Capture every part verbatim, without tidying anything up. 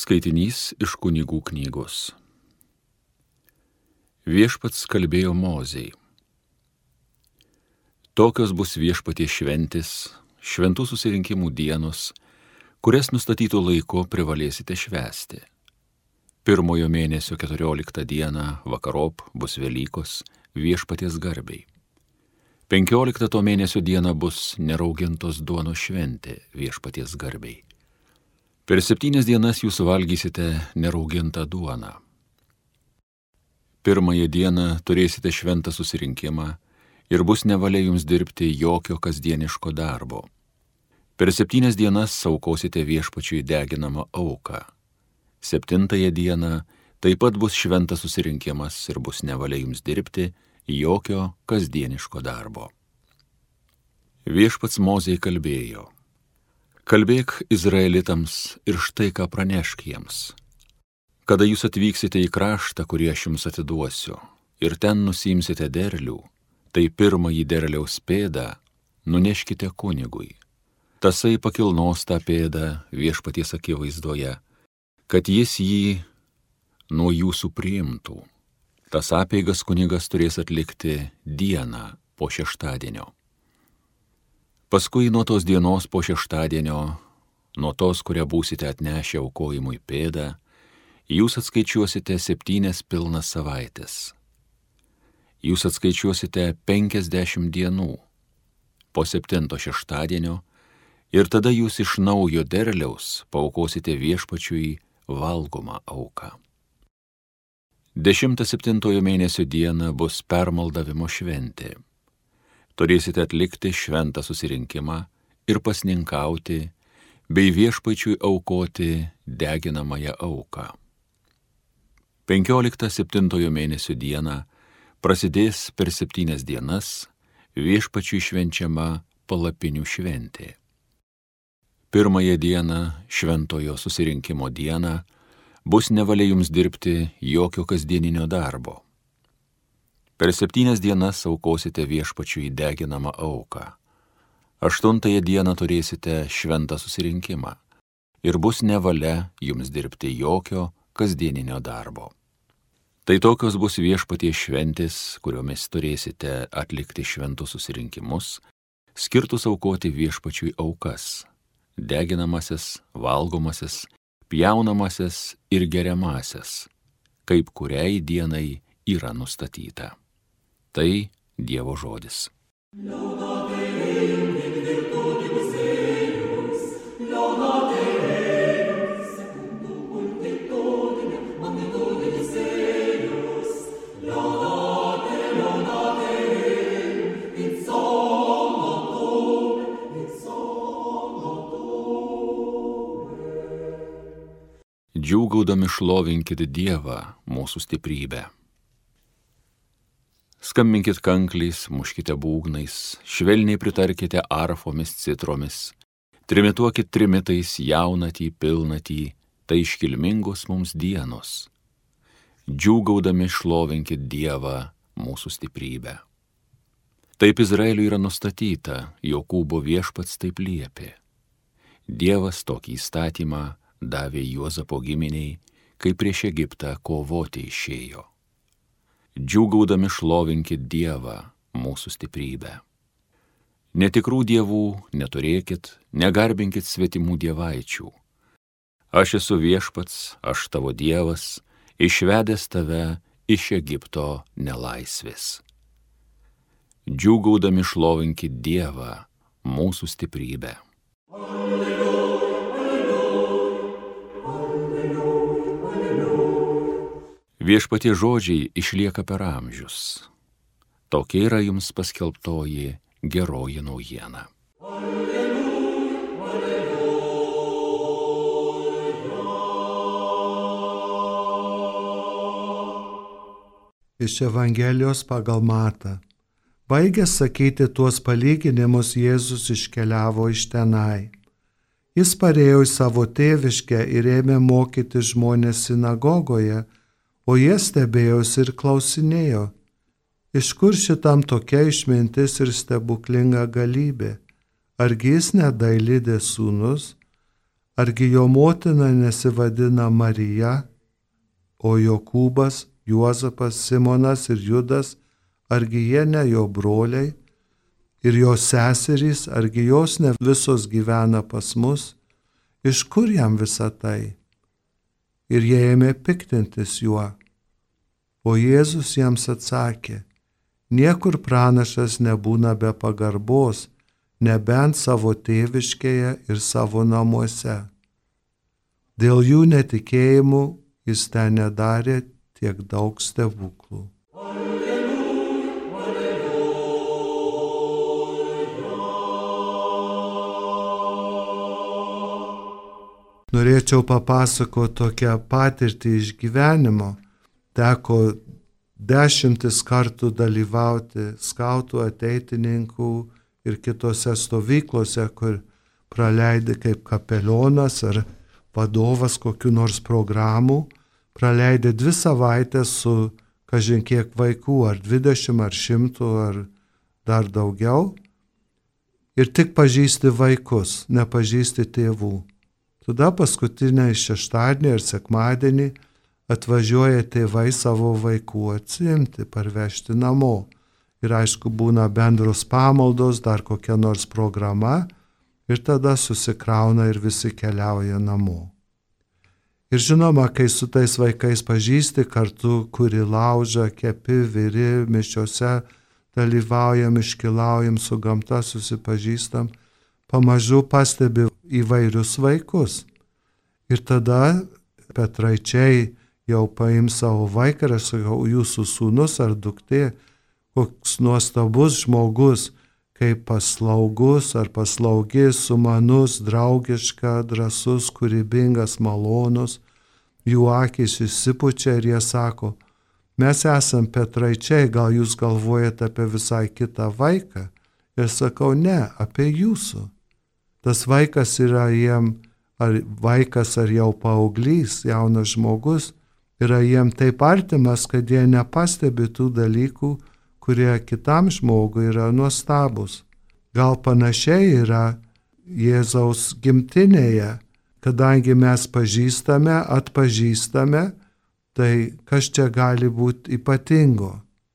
Skaitinys iš Kunigų knygos. Viešpats kalbėjo Mozei. Tokios bus Viešpaties šventės, šventų susirinkimų dienos, kurias nustatytų laiku privalėsite švęsti. Pirmojo mėnesio keturioliktą dieną vakarop bus Velykos Viešpaties garbei. Penkioliktą to mėnesio dieną bus neraugintos duonos šventė Viešpaties garbei. Per septynias dienas jūs valgysite neraugintą duoną. Pirmąją dieną turėsite šventą susirinkimą ir bus nevalia jums dirbti jokio kasdieniško darbo. Per septynias dienas aukosite Viešpačiui deginamą auką. Septintąją dieną taip pat bus šventas susirinkimas ir bus nevalia jums dirbti jokio kasdieniško darbo. Viešpats Mozei kalbėjo. Kalbėk Izraelitams ir štai ką pranešk jiems. Kada jūs atvyksite į kraštą, kurį aš jums atiduosiu, ir ten nusimsite derlių, tai pirmąjį derliaus pėdą nuneškite kunigui. Tasai pakilnos tą pėdą Viešpaties akivaizdoje, kad jis jį nuo jūsų priimtų. Tas apeigas kunigas turės atlikti dieną po šeštadienio. Paskui nuo tos dienos po šeštadienio, nuo tos, kurią būsite atnešę aukojimui pėdą, jūs atskaičiuosite septynias pilnas savaitės. Jūs atskaičiuosite penkiasdešimt dienų po septinto šeštadienio ir tada jūs iš naujo derliaus paaukosite Viešpačiui valgomą auką. Dešimtą septintojo mėnesio dieną bus permaldavimo šventė. Turėsite atlikti šventą susirinkimą ir pasninkauti, bei Viešpačiui aukoti deginamąją auką. Penkioliktą septintojo mėnesio dieną prasidės per septynias dienas Viešpačiui švenčiama palapinių šventė. Pirmąją dieną, šventojo susirinkimo dieną, bus nevalia jums dirbti jokio kasdieninio darbo. Per septynias dienas aukosite Viešpačiui deginamą auką. Aštuntąją dieną turėsite šventą susirinkimą ir bus nevalia jums dirbti jokio kasdieninio darbo. Tai tokios bus Viešpaties šventės, kuriomis turėsite atlikti šventus susirinkimus, skirtus aukoti Viešpačiui aukas, deginamasis, valgomasis, pjaunamasis ir geriamasis, kaip kuriai dienai yra nustatyta. Tai Dievo žodis. Džiūgaudami šlovinkit Dievą, mūsų stiprybę. Skambinkit kankliais, muškite būgnais, švelniai pritarkite arfomis, citromis, trimituokit trimitais jaunatį, pilnatį, tai iškilmingos mums dienos. Džiūgaudami šlovinkit Dievą, mūsų stiprybę. Taip Izraeliui yra nustatyta, Jokūbo Viešpats taip liepė. Dievas tokį įstatymą davė Juozapo giminiai, kai prieš Egiptą kovoti išėjo. Džiūgaudami šlovinkit Dievą, mūsų stiprybę. Netikrų dievų neturėkit, negarbinkit svetimų dievaičių. Aš esu Viešpats, aš tavo Dievas, išvedęs tave iš Egipto nelaisvės. Džiūgaudami šlovinkit Dievą, mūsų stiprybę. Viešpatie žodžiai išlieka per amžius. Tokia yra jums paskelbtoji geroji naujiena. Alleluja, alleluja. Iš Evangelijos pagal Matą. Baigęs sakyti tuos palyginimus, Jėzus iškeliavo iš tenai. Jis parėjo į savo tėviškę ir ėmė mokyti žmonės sinagogoje, o jie stebėjosi ir klausinėjo, iš kur šitam tokia išmintis ir stebuklinga galybė, argi jis ne Dailidės sūnus, Argi jo motina nesivadina Marija, o Jokūbas, Juozapas, Simonas ir Judas, argi jie ne jo broliai, ir jos seserys, argi jos ne visos gyvena pas mus, iš kur jam visa tai? Ir jie ėmė piktintis juo. O Jėzus jiems atsakė, niekur pranašas nebūna be pagarbos, nebent savo tėviškėje ir savo namuose. Dėl jų netikėjimų jis ten nedarė tiek daug stebuklų. Norėčiau papasakoti tokią patirtį iš gyvenimo. Teko dešimtis kartų dalyvauti skautų, ateitininkų ir kitose stovyklose, kur praleidi kaip kapelionas ar vadovas kokių nors programų, praleidi dvi savaitės su kažin kiek vaikų, ar dvidešimt, ar šimtų, ar dar daugiau, ir tik pažįsti vaikus, nepažįsti tėvų. Tada paskutinį šeštadienį ar sekmadienį atvažiuoja tėvai savo vaikų atsiimti, parvežti namo. Ir aišku, būna bendros pamaldos, dar kokia nors programa, ir tada susikrauna ir visi keliauja namo. Ir žinoma, kai su tais vaikais pažįsti, kartu kuri laužą, kepi, viri, mišiose dalyvaujam, iškilaujam, su gamta susipažįstam, pamažu pastebi įvairius vaikus. Ir tada Petraičiai jau paims savo vaiką ir aš sakau, jūsų sūnus ar duktė, koks nuostabus žmogus, kaip paslaugus ar paslaugis, sumanus, draugiška, drąsus, kūrybingas, malonus. Jų akys išsipučia ir jie sako, mes esam Petraičiai, gal jūs galvojate apie visai kitą vaiką? Ir sakau, ne, apie jūsų. Tas vaikas yra jiem, ar vaikas, ar jau paauglys, jaunas žmogus, yra jiem taip artimas, kad jie nepastebi tų dalykų, kurie kitam žmogui yra nuostabus. Gal panašiai yra Jėzaus gimtinėje, kadangi mes pažįstame, atpažįstame, tai kas čia gali būti ypatingo.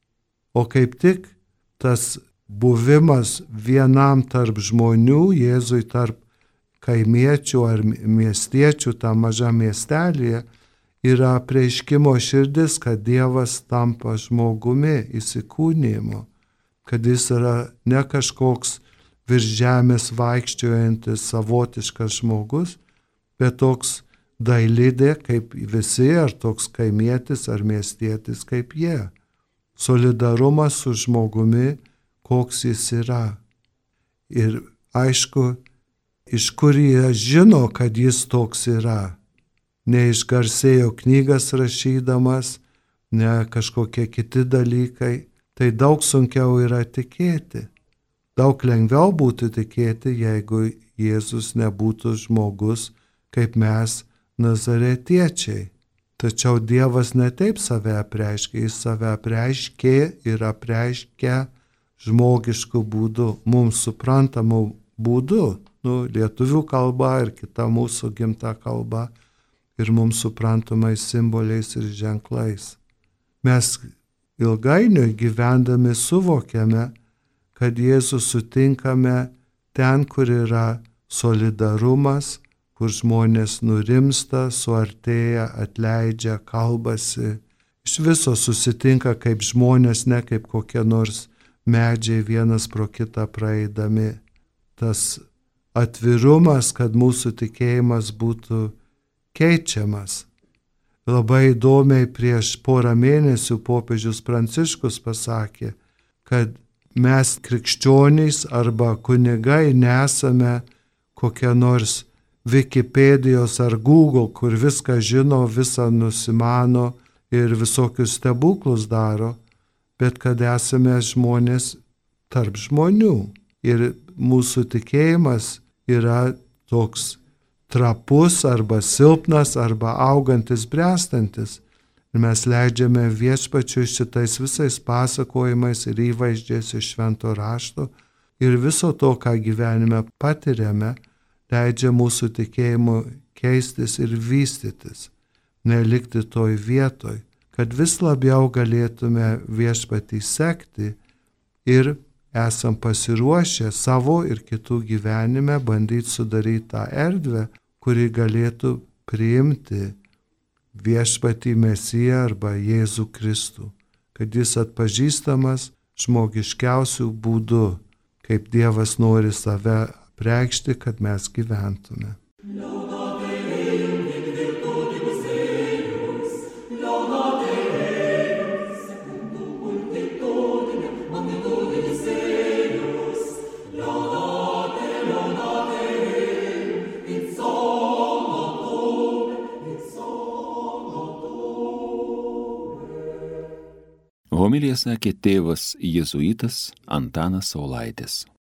O kaip tik tas buvimas vienam tarp žmonių, Jėzui tarp kaimiečių ar miestiečių, tam mažam miestelėje, yra apreiškimo širdis, kad Dievas tampa žmogumi, įsikūnijimo, kad jis yra ne kažkoks virš žemės vaikščiojantis savotiškas žmogus, bet toks dailidė kaip visi, ar toks kaimietis ar miestietis kaip jie. Solidarumas su žmogumi, koks jis yra. Ir aišku, iš kur jie žino, kad jis toks yra. Neišgarsėjo knygas rašydamas, ne kažkokie kiti dalykai. Tai daug sunkiau yra tikėti. Daug lengviau būtų tikėti, jeigu Jėzus nebūtų žmogus, kaip mes nazaretiečiai. Tačiau Dievas ne taip save apreiškė, jis save apreiškė ir apreiškė žmogiškų būdų, mums suprantamų būdų, nu, lietuvių kalba ir kita mūsų gimta kalba, ir mums suprantamais simboliais ir ženklais. Mes ilgainiui gyvendami suvokiame, kad Jėzų sutinkame ten, kur yra solidarumas, kur žmonės nurimsta, suartėja, atleidžia, kalbasi. Iš viso susitinka kaip žmonės, ne kaip kokie nors medžiai vienas pro kitą praeidami. Tas atvirumas, kad mūsų tikėjimas būtų keičiamas. Labai įdomiai prieš porą mėnesių popiežius Pranciškus pasakė, kad mes krikščionys arba kunigai nesame kokia nors Wikipedijos ar Google, kur viską žino, visą nusimano ir visokius stebuklus daro, bet kad esame žmonės tarp žmonių. Ir mūsų tikėjimas yra toks trapus arba silpnas arba augantis, bręstantis. Ir mes leidžiame viešpačiui šitais visais pasakojimais ir įvaizdžiais iš švento rašto ir viso to, ką gyvenime patiriame, leidžia mūsų tikėjimu keistis ir vystytis, nelikti toj vietoj, kad vis labiau galėtume viešpatį sekti ir esam pasiruošę savo ir kitų gyvenime bandyti sudaryti tą erdvę, kuri galėtų priimti viešpatį Mesiją arba Jėzų Kristų, kad jis atpažįstamas žmogiškiausių būdų, kaip Dievas nori save apreikšti, kad mes gyventume. Homiliją sakė tėvas jėzuitas Antanas Saulaitis.